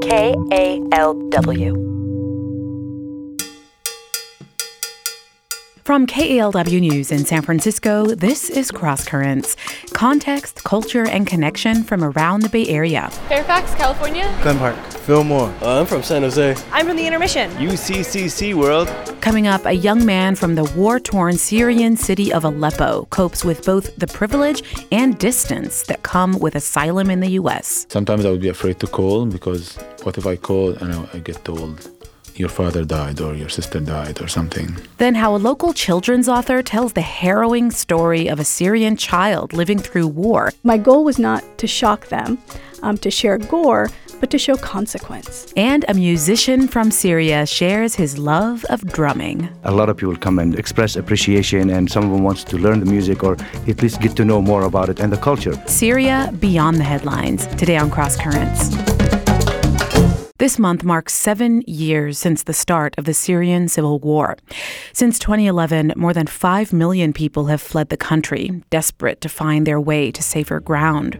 KALW. From KALW News in San Francisco, this is Cross Currents. Context, culture, and connection from around the Bay Area. Fairfax, California. Glen Park. Fillmore. I'm from San Jose. I'm from the Intermission. UCCC World. Coming up, a young man from the war-torn Syrian city of Aleppo copes with both the privilege and distance that come with asylum in the U.S. Sometimes I would be afraid to call because what if I call and I get told your father died or your sister died or something. Then how a local children's author tells the harrowing story of a Syrian child living through war. My goal was not to shock them, to share gore, but to show consequence. And a musician from Syria shares his love of drumming. A lot of people come and express appreciation, and some of them wants to learn the music or at least get to know more about it and the culture. Syria Beyond the Headlines, today on Cross Currents. This month marks 7 years since the start of the Syrian civil war. Since 2011, more than 5 million people have fled the country, desperate to find their way to safer ground.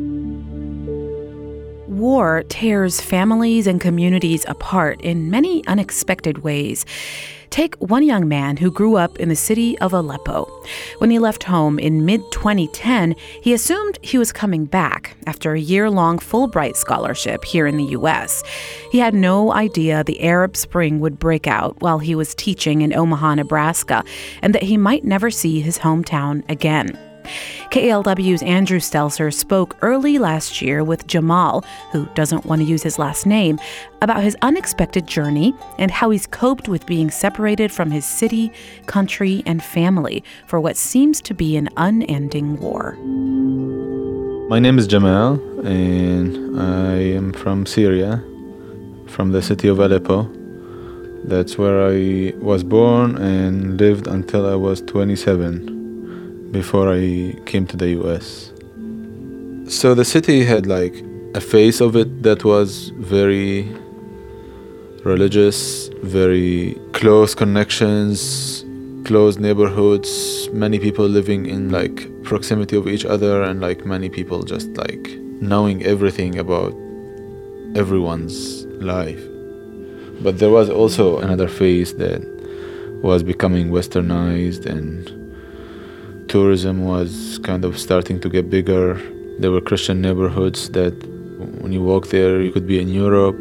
War tears families and communities apart in many unexpected ways. Take one young man who grew up in the city of Aleppo. When he left home in mid-2010, he assumed he was coming back after a year-long Fulbright scholarship here in the U.S. He had no idea the Arab Spring would break out while he was teaching in Omaha, Nebraska, and that he might never see his hometown again. KALW's Andrew Stelzer spoke early last year with Jamal, who doesn't want to use his last name, about his unexpected journey and how he's coped with being separated from his city, country, and family for what seems to be an unending war. My name is Jamal, and I am from Syria, from the city of Aleppo. That's where I was born and lived until I was 27. Before I came to the US. So the city had like a face of it that was very religious, very close connections, close neighborhoods, many people living in like proximity of each other, and like many people just like knowing everything about everyone's life. But there was also another phase that was becoming westernized, and tourism was kind of starting to get bigger. There were Christian neighborhoods that when you walk there, you could be in Europe.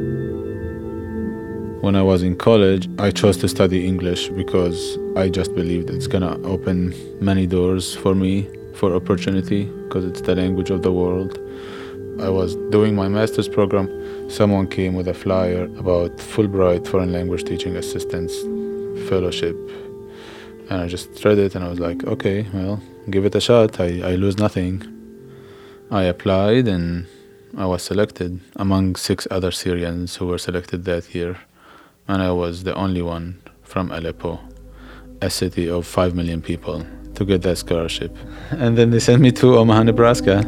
When I was in college, I chose to study English because I just believed it's gonna open many doors for me for opportunity because it's the language of the world. I was doing my master's program. Someone came with a flyer about Fulbright Foreign Language Teaching Assistance Fellowship. And I just read it and I was like, okay, well, give it a shot. I lose nothing. I applied and I was selected among 6 other Syrians who were selected that year. And I was the only one from Aleppo, a city of 5 million people, to get that scholarship. And then they sent me to Omaha, Nebraska.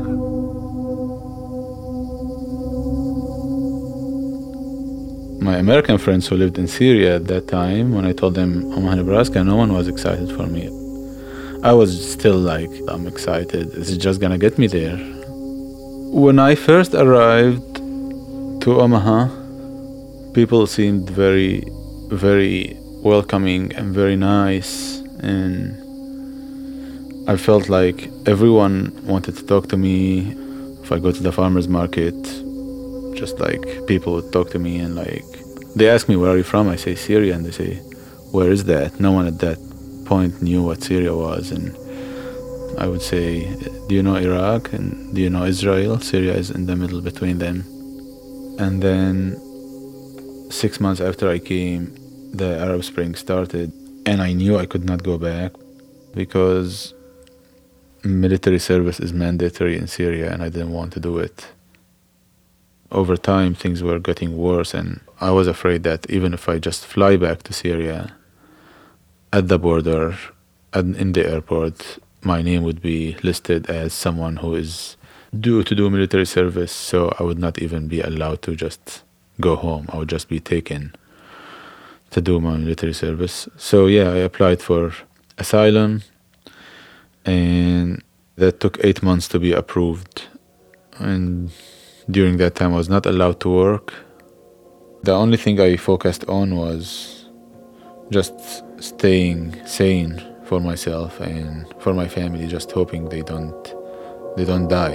My American friends who lived in Syria at that time, when I told them Omaha, Nebraska, no one was excited for me. I was still like, I'm excited. Is it just gonna get me there? When I first arrived to Omaha, people seemed very, very welcoming and very nice. And I felt like everyone wanted to talk to me. If I go to the farmer's market, just like people would talk to me and like they ask me, where are you from? I say Syria, and they say, where is that? No one at that point knew what Syria was. And I would say, do you know Iraq and do you know Israel? Syria is in the middle between them. And then 6 months after I came, the Arab Spring started, and I knew I could not go back because military service is mandatory in Syria and I didn't want to do it. Over time, things were getting worse, and I was afraid that even if I just fly back to Syria, at the border, and in the airport, my name would be listed as someone who is due to do military service, so I would not even be allowed to just go home. I would just be taken to do my military service. So yeah, I applied for asylum, and that took 8 months to be approved. And during that time I was not allowed to work. The only thing I focused on was just staying sane for myself and for my family, just hoping they don't die.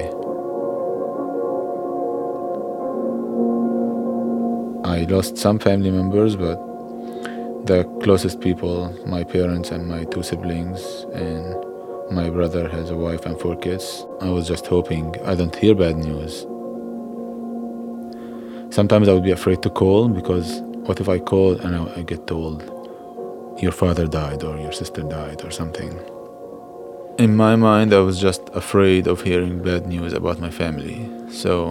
I lost some family members, but the closest people, my parents and my 2 siblings, and my brother has a wife and 4 kids. I was just hoping I don't hear bad news. Sometimes I would be afraid to call, because what if I call and I get told, your father died or your sister died or something. In my mind, I was just afraid of hearing bad news about my family. So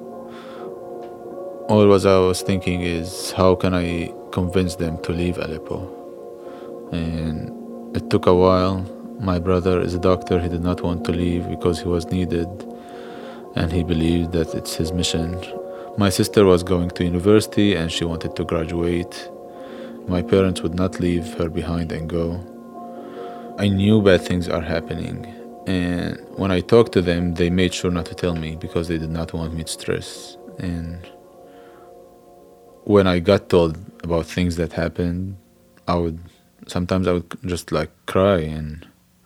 all I was thinking is, how can I convince them to leave Aleppo? And it took a while. My brother is a doctor. He did not want to leave because he was needed, and he believed that it's his mission. My sister was going to university and she wanted to graduate. My parents would not leave her behind and go. I knew bad things are happening, and when I talked to them, they made sure not to tell me because they did not want me to stress. And when I got told about things that happened, sometimes I would just like cry. And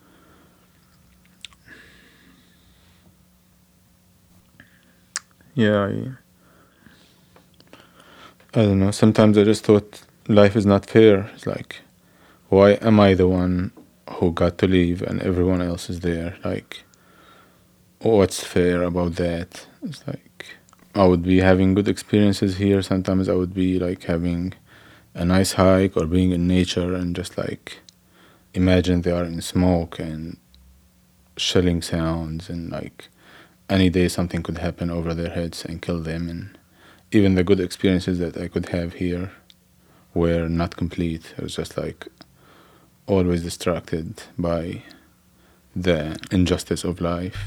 I don't know, sometimes I just thought life is not fair. It's like, why am I the one who got to leave and everyone else is there? Like, what's fair about that? It's like, I would be having good experiences here. Sometimes I would be like having a nice hike or being in nature and just like imagine they are in smoke and shelling sounds, and like any day something could happen over their heads and kill them. And even the good experiences that I could have here were not complete. I was just like always distracted by the injustice of life.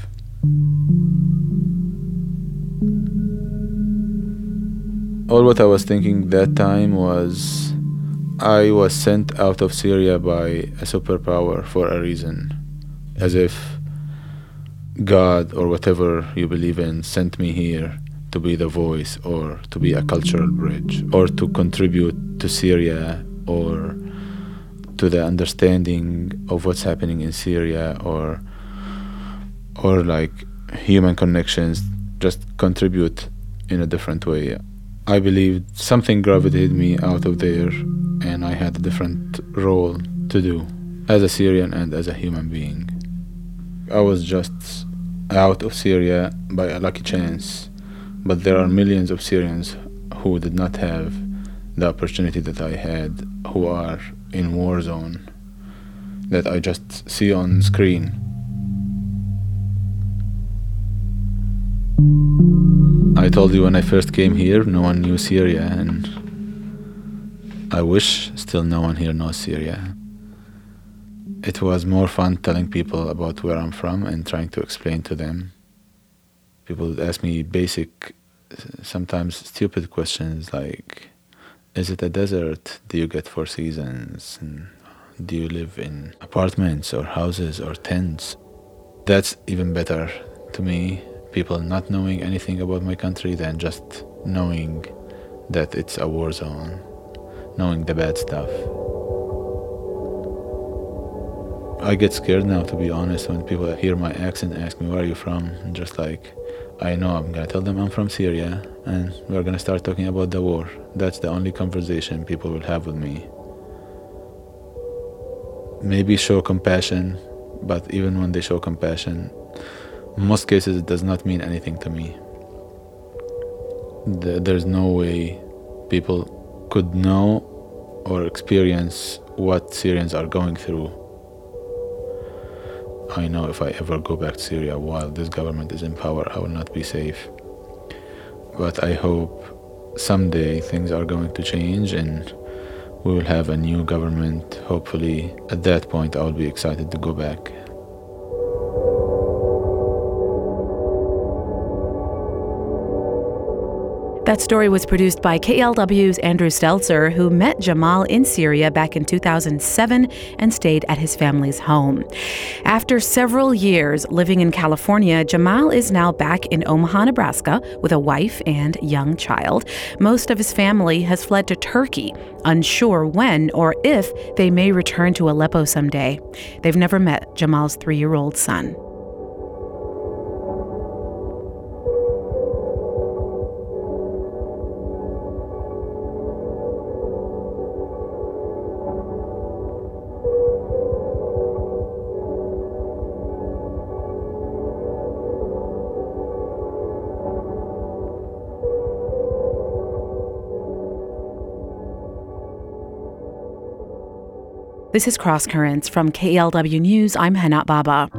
All what I was thinking that time was, I was sent out of Syria by a superpower for a reason. As if God or whatever you believe in sent me here to be the voice, or to be a cultural bridge, or to contribute to Syria, or to the understanding of what's happening in Syria, or like human connections, just contribute in a different way. I believed something gravitated me out of there, and I had a different role to do as a Syrian and as a human being. I was just out of Syria by a lucky chance, but there are millions of Syrians who did not have the opportunity that I had, who are in war zone, that I just see on screen. I told you when I first came here, no one knew Syria, and I wish still no one here knows Syria. It was more fun telling people about where I'm from and trying to explain to them. People would ask me basic, sometimes stupid questions like, is it a desert? Do you get 4 seasons? And do you live in apartments or houses or tents? That's even better to me, people not knowing anything about my country, than just knowing that it's a war zone, knowing the bad stuff. I get scared now, to be honest, when people hear my accent and ask me, where are you from? And just like, I know I'm going to tell them I'm from Syria, and we're going to start talking about the war. That's the only conversation people will have with me. Maybe show compassion, but even when they show compassion, in most cases it does not mean anything to me. There's no way people could know or experience what Syrians are going through. I know if I ever go back to Syria while this government is in power, I will not be safe. But I hope someday things are going to change and we will have a new government. Hopefully, at that point, I will be excited to go back. That story was produced by KLW's Andrew Stelzer, who met Jamal in Syria back in 2007 and stayed at his family's home. After several years living in California, Jamal is now back in Omaha, Nebraska, with a wife and young child. Most of his family has fled to Turkey, unsure when or if they may return to Aleppo someday. They've never met Jamal's 3-year-old son. This is Cross Currents from KLW News. I'm Hanat Baba.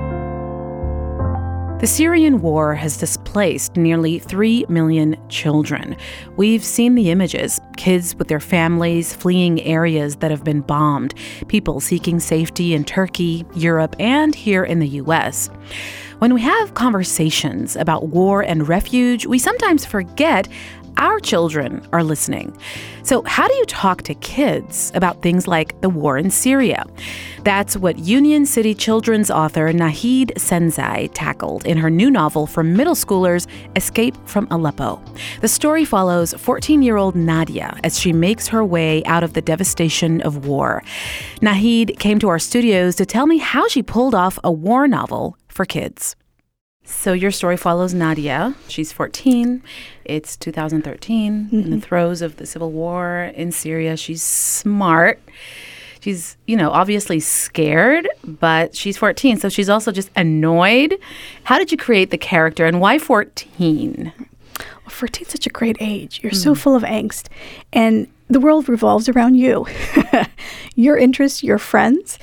The Syrian war has displaced nearly 3 million children. We've seen the images, kids with their families fleeing areas that have been bombed, people seeking safety in Turkey, Europe, and here in the U.S. When we have conversations about war and refuge, we sometimes forget our children are listening. So how do you talk to kids about things like the war in Syria? That's what Union City Children's author Nahid Senzai tackled in her new novel for middle schoolers, Escape from Aleppo. The story follows 14-year-old Nadia as she makes her way out of the devastation of war. Nahid came to our studios to tell me how she pulled off a war novel for kids. So your story follows Nadia. She's 14. It's 2013, in the throes of the civil war in Syria. She's smart. She's, obviously scared, but she's 14, so she's also just annoyed. How did you create the character, and why 14? Well, 14 is such a great age. You're so full of angst, and the world revolves around you. Your interests, your friends.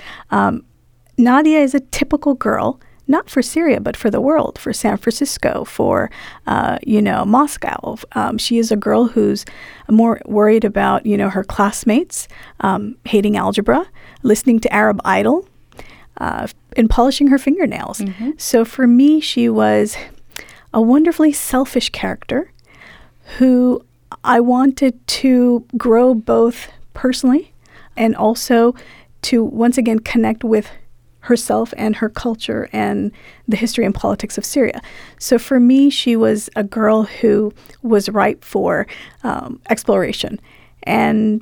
Nadia is a typical girl, not for Syria, but for the world, for San Francisco, for, Moscow. She is a girl who's more worried about, her classmates, hating algebra, listening to Arab Idol, and polishing her fingernails. So for me, she was a wonderfully selfish character who I wanted to grow both personally and also to once again connect with herself and her culture and the history and politics of Syria. So for me, she was a girl who was ripe for exploration. And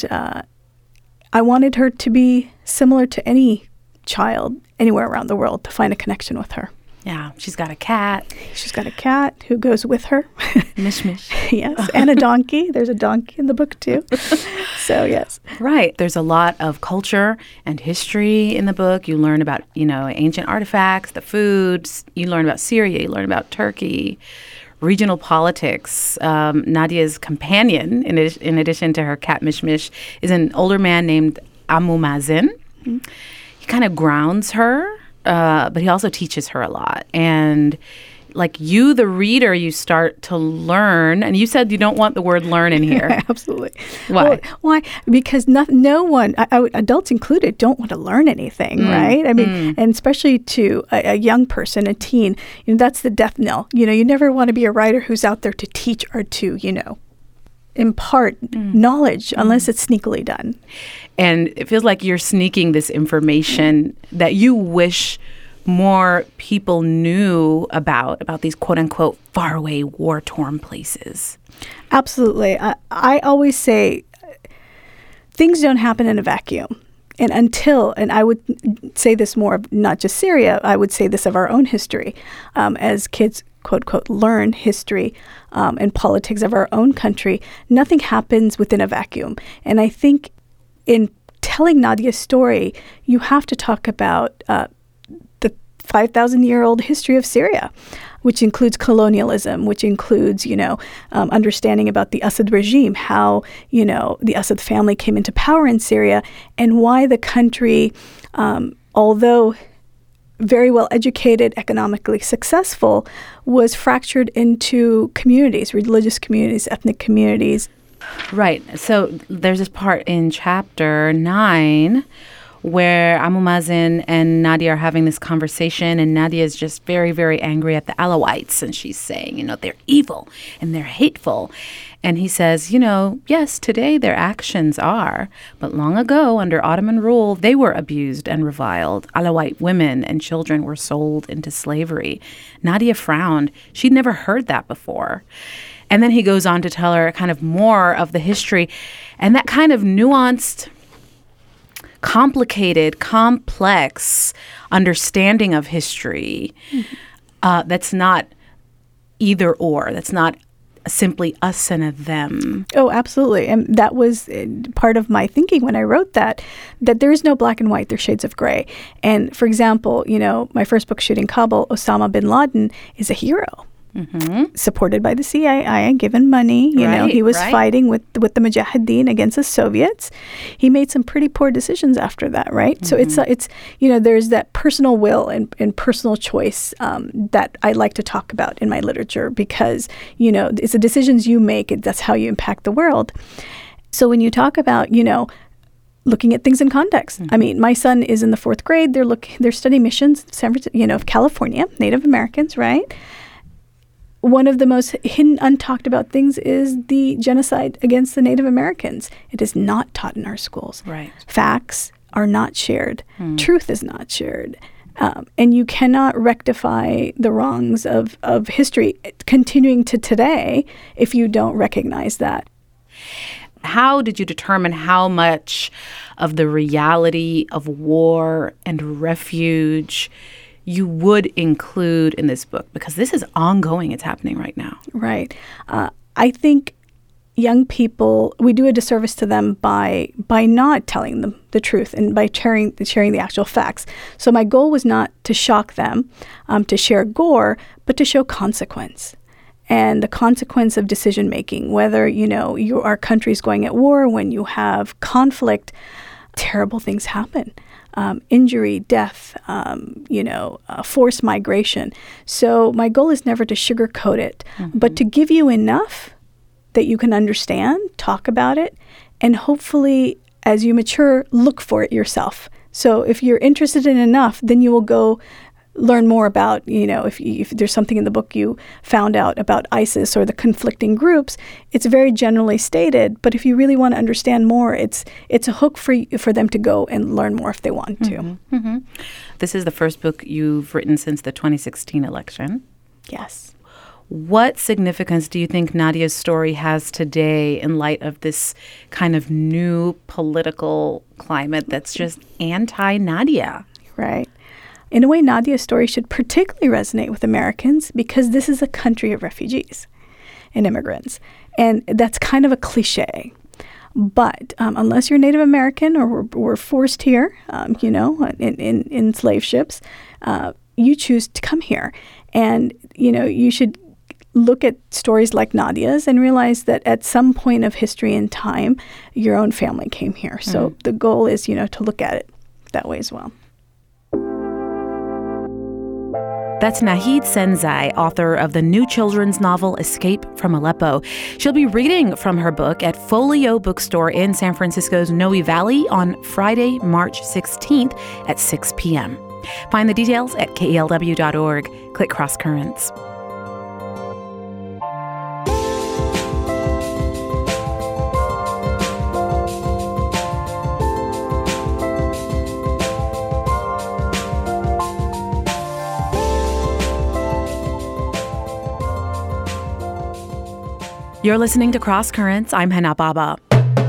I wanted her to be similar to any child anywhere around the world, to find a connection with her. Yeah, she's got a cat. She's got a cat who goes with her. Mish Mish. Yes, and a donkey. There's a donkey in the book, too. So, yes. Right. There's a lot of culture and history in the book. You learn about, ancient artifacts, the foods. You learn about Syria. You learn about Turkey, regional politics. Nadia's companion, in addition to her cat Mish Mish, is an older man named Amu Mazen. Mm-hmm. He kind of grounds her. But he also teaches her a lot. And like you, the reader, you start to learn. And you said you don't want the word learn in here. Absolutely. Why? Well, why? Because no one, adults included, don't want to learn anything, right? I mean, and especially to a young person, a teen, that's the death knell. You never want to be a writer who's out there to teach or to, impart knowledge unless it's sneakily done. And it feels like you're sneaking this information that you wish more people knew about these quote-unquote faraway, war-torn places. Absolutely. I always say things don't happen in a vacuum. And I would say this more of not just Syria, I would say this of our own history. As kids, quote, learn history and politics of our own country, nothing happens within a vacuum. And I think in telling Nadia's story, you have to talk about the 5,000-year-old history of Syria, which includes colonialism, which includes, understanding about the Assad regime, how, the Assad family came into power in Syria, and why the country, although very well educated, economically successful, was fractured into communities, religious communities, ethnic communities. Right. So there's this part in chapter 9 where Abu Mazen and Nadia are having this conversation, and Nadia is just very, very angry at the Alawites, and she's saying, they're evil and they're hateful. And he says, yes, today their actions are, but long ago, under Ottoman rule, they were abused and reviled. Alawite women and children were sold into slavery. Nadia frowned. She'd never heard that before. And then he goes on to tell her kind of more of the history, and that kind of nuanced, complicated, complex understanding of history that's not either or, that's not simply us and a them. Oh, absolutely. And that was part of my thinking when I wrote that there is no black and white, there's shades of gray. And for example, my first book, Shooting Kabul, Osama bin Laden is a hero. Supported by the CIA, given money. He was fighting with the Mujahideen against the Soviets. He made some pretty poor decisions after that, right? So it's there's that personal will and personal choice that I like to talk about in my literature because, it's the decisions you make, that's how you impact the world. So when you talk about, looking at things in context. I mean, my son is in the 4th grade. They're studying missions, of California, Native Americans, right? One of the most hidden, untalked about things is the genocide against the Native Americans. It is not taught in our schools. Right. Facts are not shared. Truth is not shared. And you cannot rectify the wrongs of history continuing to today if you don't recognize that. How did you determine how much of the reality of war and refuge you would include in this book? Because this is ongoing. It's happening right now. Right. I think young people, we do a disservice to them by not telling them the truth and by sharing the actual facts. So my goal was not to shock them, to share gore, but to show consequence. And the consequence of decision making, whether, our country's going at war, when you have conflict, terrible things happen. Injury, death, forced migration. So my goal is never to sugarcoat it, but to give you enough that you can understand, talk about it, and hopefully, as you mature, look for it yourself. So if you're interested in enough, then you will go learn more about, if there's something in the book you found out about ISIS or the conflicting groups, it's very generally stated. But if you really want to understand more, it's a hook for them to go and learn more if they want to. This is the first book you've written since the 2016 election. Yes. What significance do you think Nadia's story has today in light of this kind of new political climate that's just anti-Nadia? Right. In a way, Nadia's story should particularly resonate with Americans because this is a country of refugees and immigrants. And that's kind of a cliche. But unless you're Native American or were forced here, in slave ships, you choose to come here. And, you should look at stories like Nadia's and realize that at some point of history and time, your own family came here. So the goal is, to look at it that way as well. That's Nahid Senzai, author of the new children's novel Escape from Aleppo. She'll be reading from her book at Folio Bookstore in San Francisco's Noe Valley on Friday, March 16th at 6 p.m. Find the details at KELW.org. Click Cross Currents. You're listening to Cross Currents. I'm Hana Baba.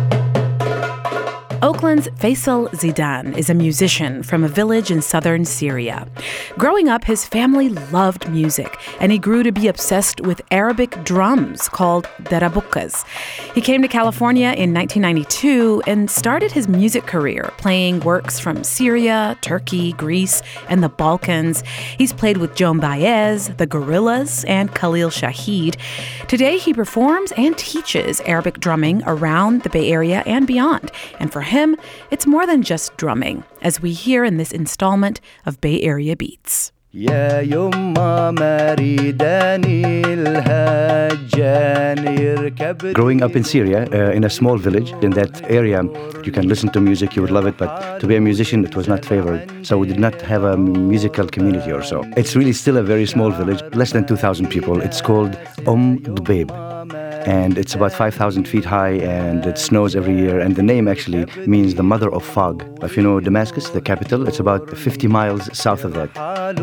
Oakland's Faisal Zidan is a musician from a village in southern Syria. Growing up, his family loved music, and he grew to be obsessed with Arabic drums called darabukas. He came to California in 1992 and started his music career playing works from Syria, Turkey, Greece, and the Balkans. He's played with Joan Baez, the Gorillaz, and Khalil Shahid. Today, he performs and teaches Arabic drumming around the Bay Area and beyond. And for him, it's more than just drumming, as we hear in this installment of Bay Area Beats. يا يما مريداني الهجان يركب. Growing up in Syria, in a small village, in that area, you can listen to music, you would love it, but to be a musician, it was not favored. So we did not have a musical community or so. It's really still a very small village, less than 2,000 people. It's called Dbeib. And it's about 5,000 feet high, and it snows every year. And the name actually means the mother of fog. If you know Damascus, the capital, it's about 50 miles south of that.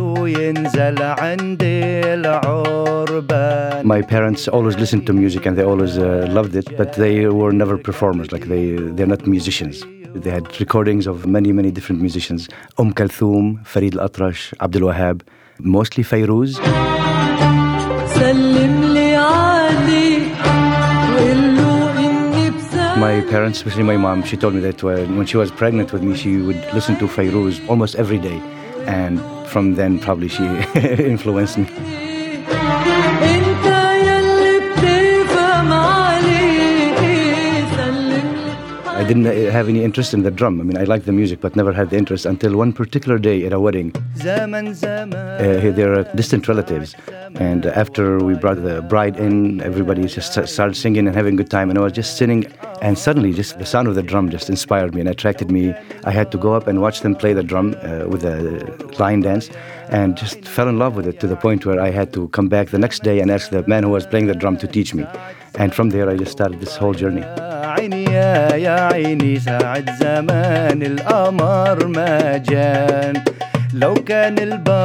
My parents always listened to music, and they always loved it, but they were never performers. Like they're not musicians. They had recordings of many, many different musicians. Kulthum, Farid al-Atrash, Abdul Wahab, mostly Fairuz. My parents, especially my mom, she told me that when she was pregnant with me, she would listen to Fairuz almost every day. And from then, probably she influenced me. I didn't have any interest in the drum. I mean, I liked the music, but never had the interest until one particular day at a wedding. They are distant relatives. And after we brought the bride in, everybody just started singing and having a good time. And I was just sitting, and suddenly just the sound of the drum just inspired me and attracted me. I had to go up and watch them play the drum with the line dance, and just fell in love with it to the point where I had to come back the next day and ask the man who was playing the drum to teach me. And from there, I just started this whole journey. لو كان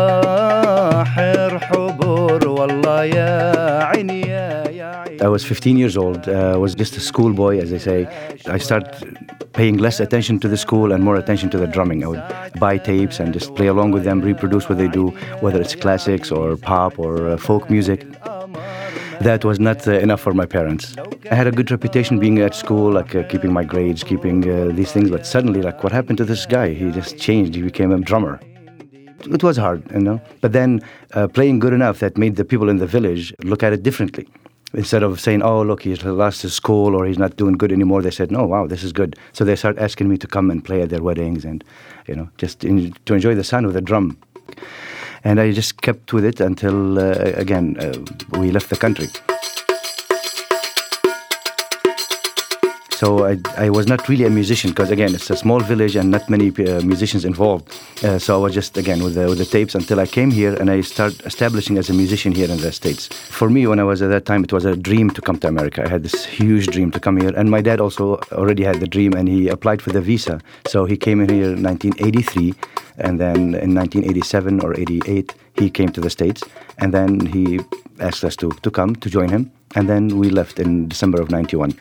البحر حبور والله يا عيني يا عيني. I was 15 years old. I was just a schoolboy, as they say. I started paying less attention to the school and more attention to the drumming. I would buy tapes and just play along with them, reproduce what they do, whether it's classics or pop or folk music. That was not enough for my parents. I had a good reputation being at school, like keeping my grades, keeping these things, but suddenly, like, what happened to this guy? He just changed. He became a drummer. It was hard, you know. But then playing good enough that made the people in the village look at it differently. Instead of saying, oh, look, he's lost his school or he's not doing good anymore, they said, no, wow, this is good. So they started asking me to come and play at their weddings and, you know, just to enjoy the sound of the drum. And I just kept with it until, again, we left the country. So I was not really a musician because, again, it's a small village and not many musicians involved. So I was just, again, with the tapes until I came here and I started establishing as a musician here in the States. For me, when I was at that time, it was a dream to come to America. I had this huge dream to come here. And my dad also already had the dream, and he applied for the visa. So he came in here in 1983, and then in 1987 or 88, he came to the States. And then he asked us to come, to join him. And then we left in December of 91.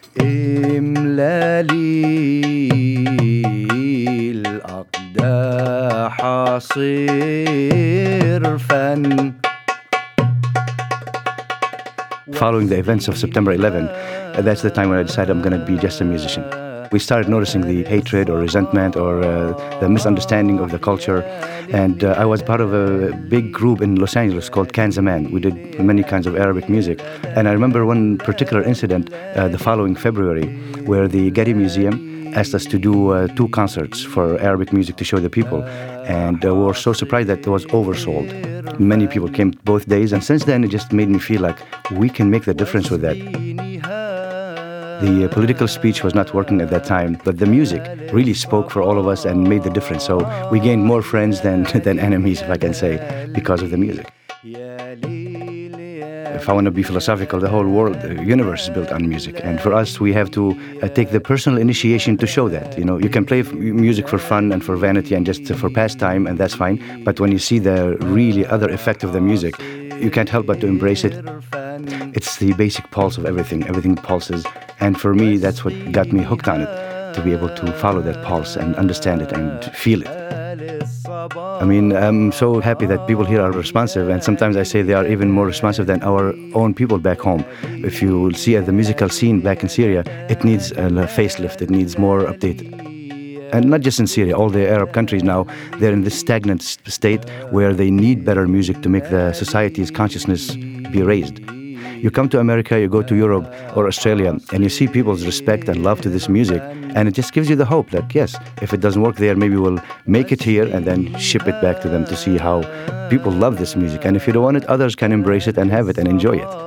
Following the events of September 11, that's the time when I decided I'm going to be just a musician. We started noticing the hatred or resentment or the misunderstanding of the culture. And I was part of a big group in Los Angeles called Kan Zaman. We did many kinds of Arabic music. And I remember one particular incident the following February where the Getty Museum asked us to do 2 concerts for Arabic music to show the people. And we were so surprised that it was oversold. Many people came both days. And since then, it just made me feel like we can make the difference with that. The political speech was not working at that time, but the music really spoke for all of us and made the difference. So we gained more friends than enemies, if I can say, because of the music. If I want to be philosophical, the whole world, the universe is built on music. And for us, we have to take the personal initiation to show that. You know, you can play music for fun and for vanity and just for pastime, and that's fine. But when you see the really other effect of the music, you can't help but to embrace it. It's the basic pulse of everything. Everything pulses. And for me, that's what got me hooked on it, to be able to follow that pulse and understand it and feel it. I mean, I'm so happy that people here are responsive, and sometimes I say they are even more responsive than our own people back home. If you see at the musical scene back in Syria, it needs a facelift, it needs more update. And not just in Syria, all the Arab countries now, they're in this stagnant state where they need better music to make the society's consciousness be raised. You come to America, you go to Europe or Australia, and you see people's respect and love to this music, and it just gives you the hope that, yes, if it doesn't work there, maybe we'll make it here and then ship it back to them to see how people love this music. And if you don't want it, others can embrace it and have it and enjoy it.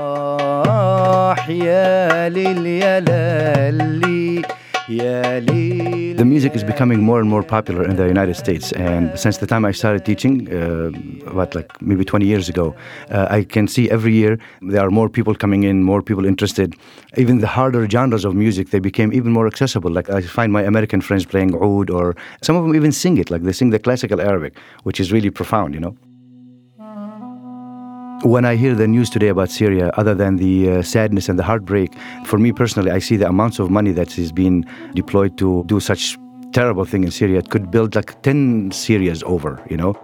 The music is becoming more and more popular in the United States, and since the time I started teaching, maybe 20 years ago, I can see every year there are more people coming in, more people interested. Even the harder genres of music, they became even more accessible. Like I find my American friends playing oud, or some of them even sing it, like they sing the classical Arabic, which is really profound, you know. When I hear the news today about Syria, other than the sadness and the heartbreak, for me personally, I see the amounts of money that is being deployed to do such terrible thing in Syria. It could build like 10 Syrias over, you know.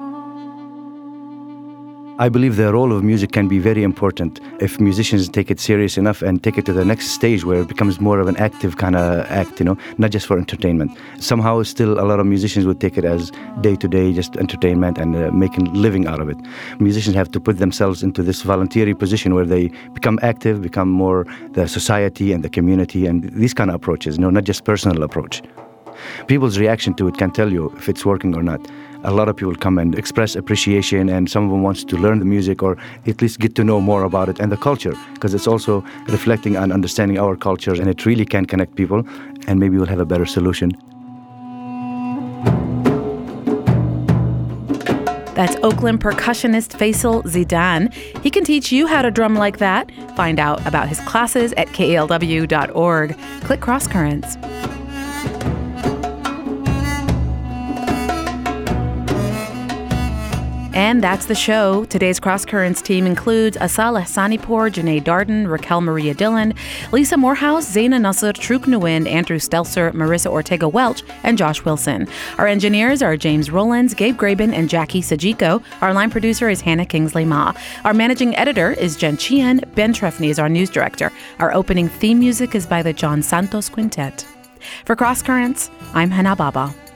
I believe the role of music can be very important if musicians take it serious enough and take it to the next stage where it becomes more of an active kind of act, you know, not just for entertainment. Somehow still a lot of musicians would take it as day-to-day just entertainment and making a living out of it. Musicians have to put themselves into this voluntary position where they become active, become more the society and the community and these kind of approaches, you know, not just personal approach. People's reaction to it can tell you if it's working or not. A lot of people come and express appreciation, and some of them wants to learn the music or at least get to know more about it and the culture, because it's also reflecting on understanding our cultures, and it really can connect people, and maybe we'll have a better solution. That's Oakland percussionist Faisal Zidan. He can teach you how to drum like that. Find out about his classes at KALW.org. Click Cross Currents. And that's the show. Today's Cross Currents team includes Asal Ehsanipour, Janae Darden, Raquel Maria Dillon, Lisa Morehouse, Zaina Nasser, Truk Nguyen, Andrew Stelzer, Marissa Ortega Welch, and Josh Wilson. Our engineers are James Rollins, Gabe Graben, and Jackie Sajiko. Our line producer is Hannah Kingsley Ma. Our managing editor is Jen Chien. Ben Trefny is our news director. Our opening theme music is by the John Santos Quintet. For Cross Currents, I'm Hannah Baba.